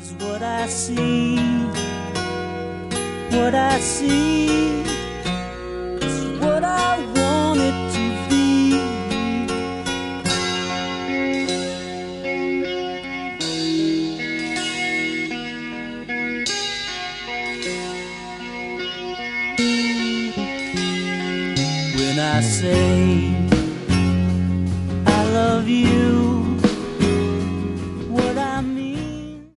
what I see. What I see is what I want it to be. When I say I love you,